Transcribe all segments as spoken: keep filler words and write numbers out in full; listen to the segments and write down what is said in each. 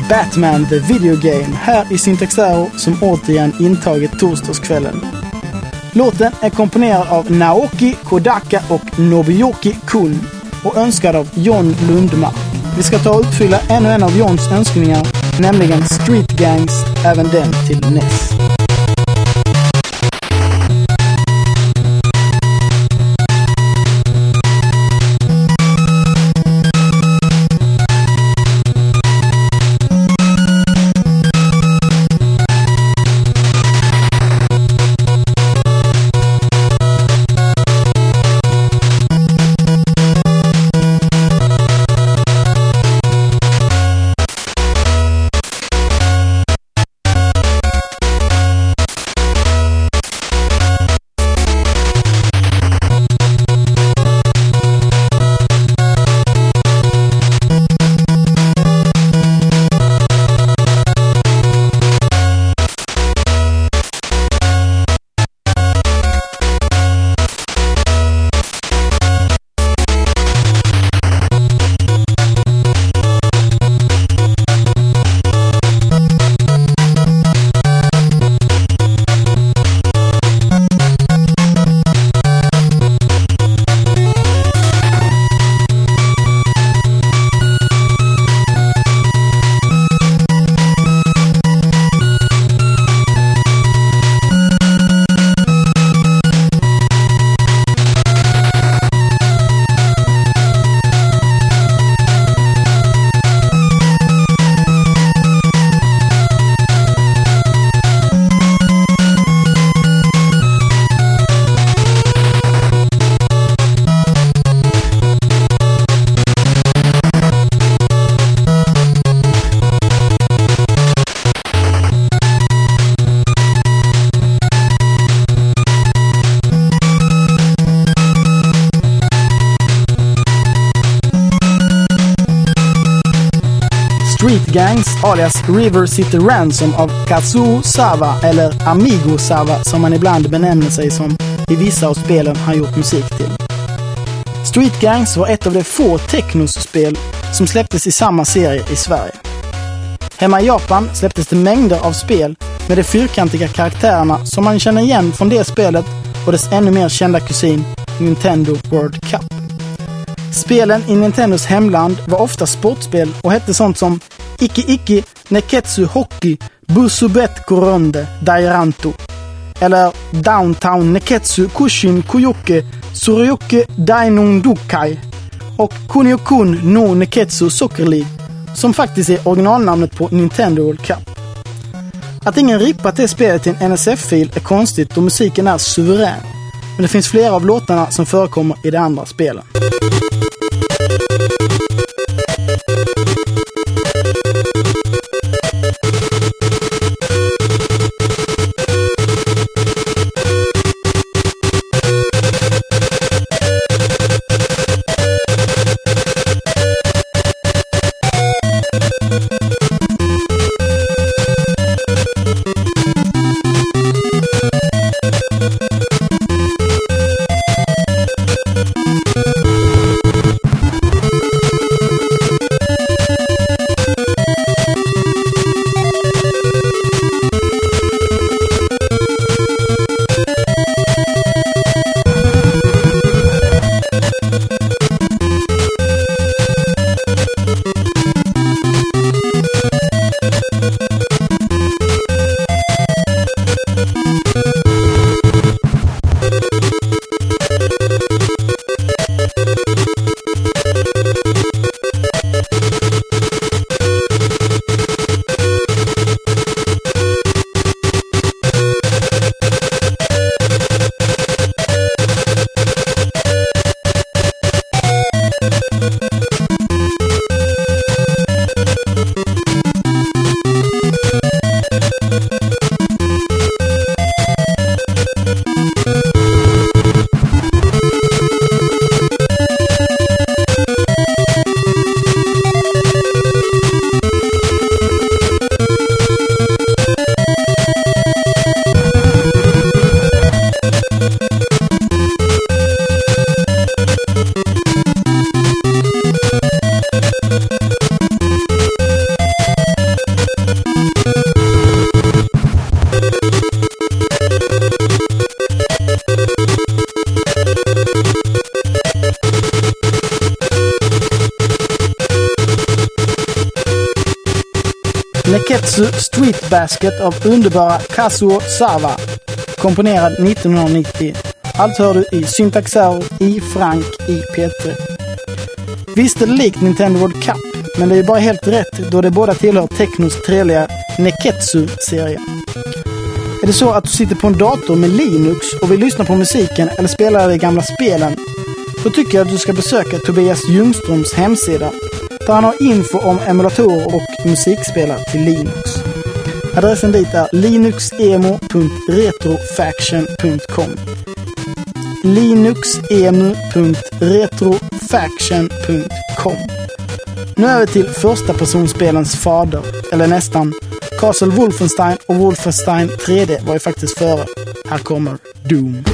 Batman the Video Game här i Syntax Error som återigen intagit torsdagskvällen. Låten är komponerad av Naoki Kodaka och Nobuyuki Kun och önskad av John Lundmark. Vi ska ta och uppfylla ännu en av Johns önskningar, nämligen Street Gangs, även den till N E S. Street Gangs alias River City Ransom av Kazuo Sawa eller Amigo Sawa som man ibland benämner sig som i vissa av spelen han gjort musik till. Street Gangs var ett av de få Technos-spel som släpptes i samma serie i Sverige. Hemma i Japan släpptes det mängder av spel med de fyrkantiga karaktärerna som man känner igen från det spelet och dess ännu mer kända kusin Nintendo World Cup. Spelen i Nintendos hemland var ofta sportspel och hette sånt som Iki Iki Neketsu Hockey Busubet Koronde Dairanto eller Downtown Neketsu Kushin Kuyoke Suryuke Dainundukai och Kunio-kun no Neketsu Soccer League som faktiskt är originalnamnet på Nintendo World Cup. Att ingen rippat det spelet till en N S F-fil är konstigt då musiken är suverän, men det finns flera av låtarna som förekommer i de andra spelen. Neketsu Street Basket av underbara Kazuo Sawa, komponerad nittonhundranittio. Allt hör du i Syntaxer i Frank i P tre. Visst är det likt Nintendo World Cup, men det är bara helt rätt då det båda tillhör Tecnos trevliga Neketsu-serie. Är det så att du sitter på en dator med Linux och vill lyssna på musiken eller spela de gamla spelen, då tycker jag att du ska besöka Tobias Ljungströms hemsida, där han har info om emulatorer och musikspelare till Linux. Adressen dit är linuxemo punkt retrofaction punkt com linuxemo punkt retrofaction punkt com. Nu är vi till första personspelens fader, eller nästan. Castle Wolfenstein och Wolfenstein tre D var ju faktiskt före. Här kommer Doom.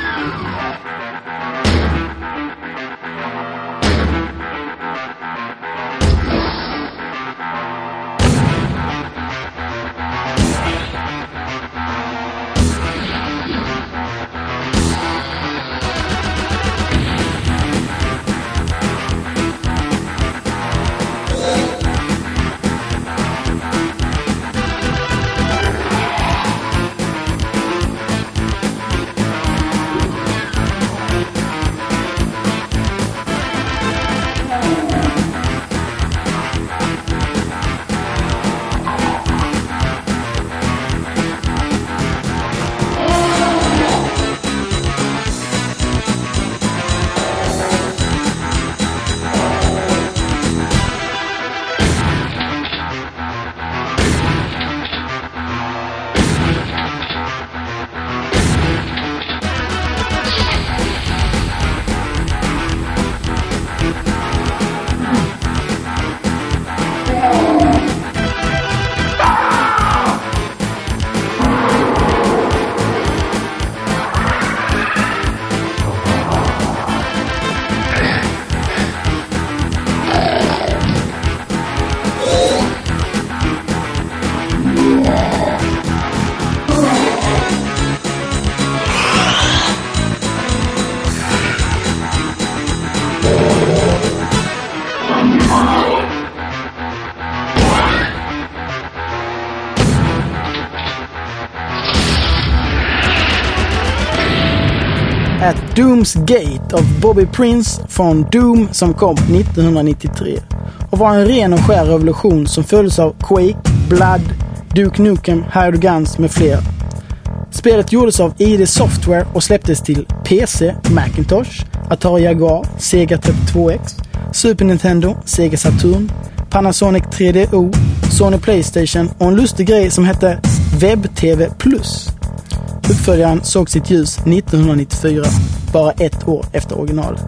At Doom's Gate av Bobby Prince från Doom som kom nittonhundranittiotre och var en ren och skär revolution som följdes av Quake, Blood, Duke Nukem, Hired Guns med fler. Spelet gjordes av I D Software och släpptes till P C, Macintosh, Atari Jaguar, Sega trettiotvå X, Super Nintendo, Sega Saturn, Panasonic tre D O, Sony PlayStation och en lustig grej som hette Webb-T V Plus. Uppföljaren såg sitt ljus nittonhundranittiofyra, bara ett år efter originalet.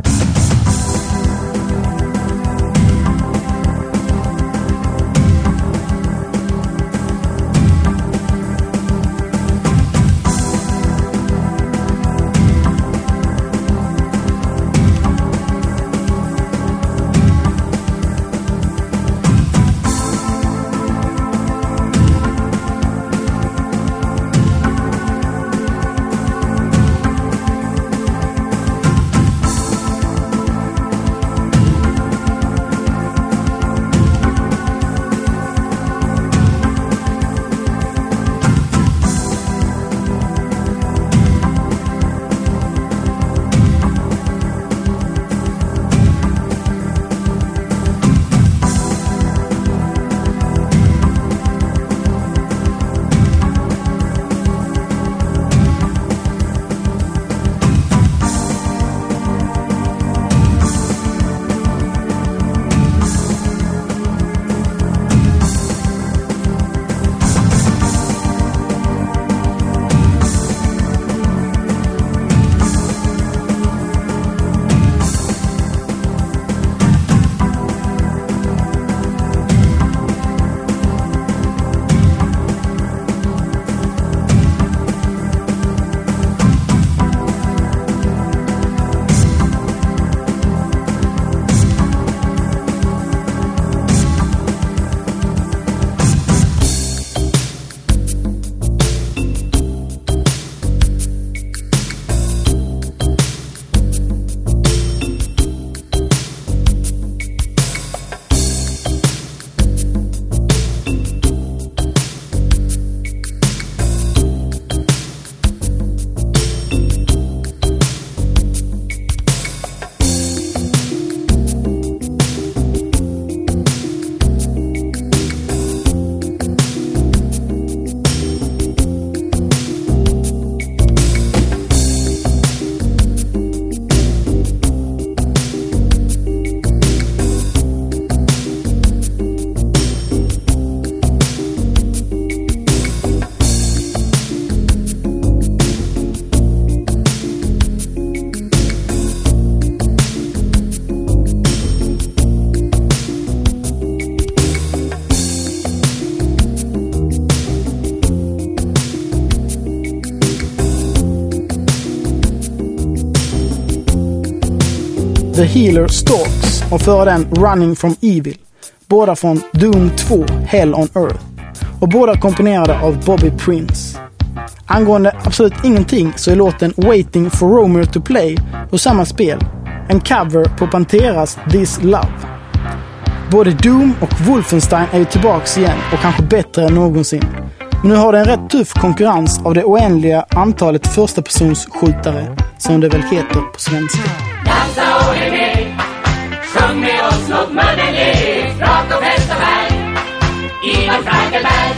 The Healer Stalks och före den Running from Evil. Båda från Doom två, Hell on Earth. Och båda komponerade av Bobby Prince. Angående absolut ingenting så är låten Waiting for Romeo to Play på samma spel. En cover på Panteras This Love. Både Doom och Wolfenstein är ju tillbaks igen och kanske bättre än någonsin. Men nu har det en rätt tuff konkurrens av det oändliga antalet första persons skjutare, som det väl heter på svenska. Dansa och häng med, sjung med oss, låt munnen le, rakt och fäst och här, Ivar Frankenberg.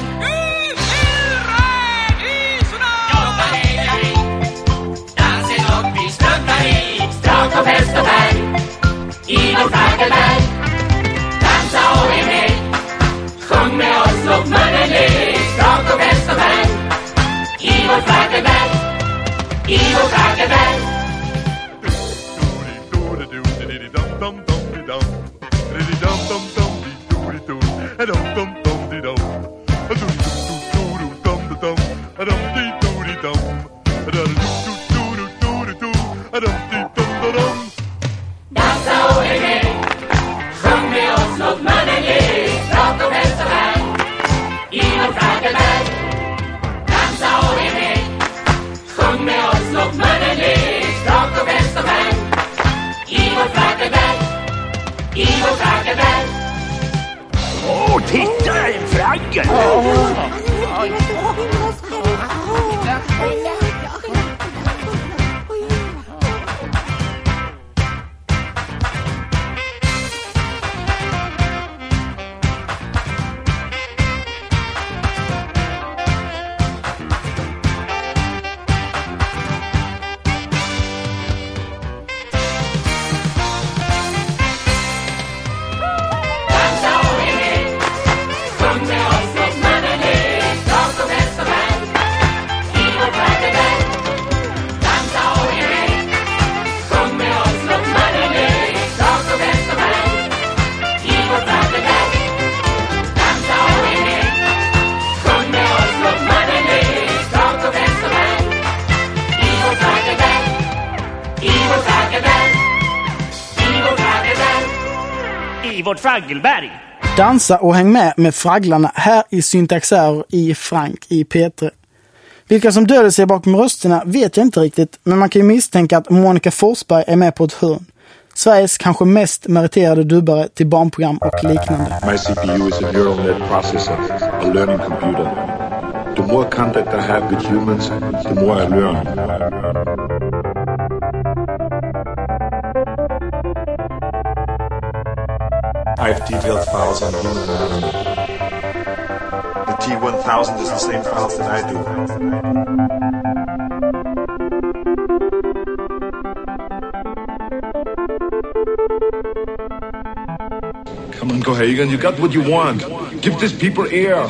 Jobba ner i, dansen och vi struntar i, rakt och fäst och här, Ivar Frankenberg. Dansa och häng med, sjung med oss, låt munnen le, rakt och fäst och här, Ivar Frankenberg, Ivar Frankenberg. Dansa och häng med, sjung med oss, låt munnen le, rakt och fäst och här, Ivar Frankenberg. Dansa och häng med, sjung med oss, låt munnen le, rakt och fäst och här, Ivar Frankenberg, Ivar Frankenberg. Åh, titta, en fraggel! Ivor Fraggelberg. Dansa och häng med med fragglarna här i Syntaxer i Frank i P tre. Vilka som döljer sig bakom rösterna vet jag inte riktigt, men man kan ju misstänka att Monica Forsberg är med på ett hörn. Sveriges kanske mest meriterade dubbare till barnprogram och liknande. My C P U is a neural net processor, a learning computer. The more contact I have with humans, the more I learn. I have detailed files on human anatomy. The T one thousand is the same files that I do. Come on, Cohagen, you got what you want. Give these people air.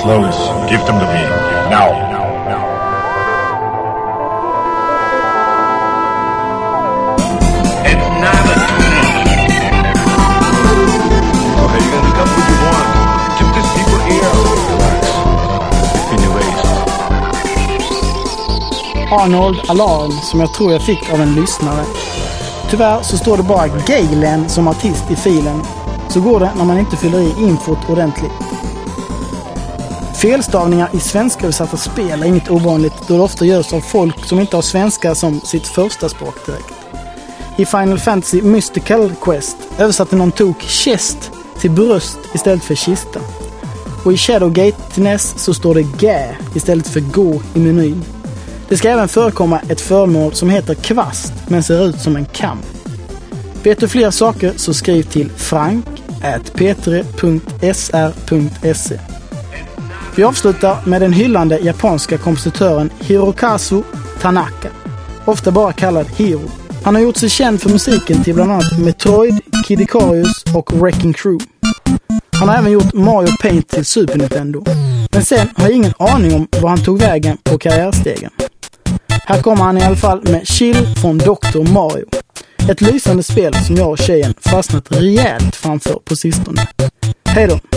clothes. Give them to me. Now. And now the Okay, you're gonna come what you want. Give these people here. Relax. In your waist. Arnold Alarm, som jag tror jag fick av en lyssnare. Tyvärr så står det bara Galen som artist i filen. Så går det när man inte fyller i infot ordentligt. Felstavningar i svensköversatta spel är inget ovanligt, då det ofta görs av folk som inte har svenska som sitt första språk direkt. I Final Fantasy Mystical Quest översatte någon tok chest till bröst istället för kista. Och i Shadowgate till N E S så står det gä istället för gå i menyn. Det ska även förekomma ett föremål som heter kvast men ser ut som en kam. Vet du fler saker så skriv till frank at p tre punkt s r punkt se. Vi avslutar med den hyllande japanska kompositören Hirokazu Tanaka, ofta bara kallad Hiro. Han har gjort sig känd för musiken till bland annat Metroid, Kid Icarus och Wrecking Crew. Han har även gjort Mario Paint till Super Nintendo. Men sen har jag ingen aning om var han tog vägen på karriärstegen. Här kommer han i alla fall med Chill från doktor Mario. Ett lysande spel som jag och tjejen fastnat rejält framför på sistone. Hej då!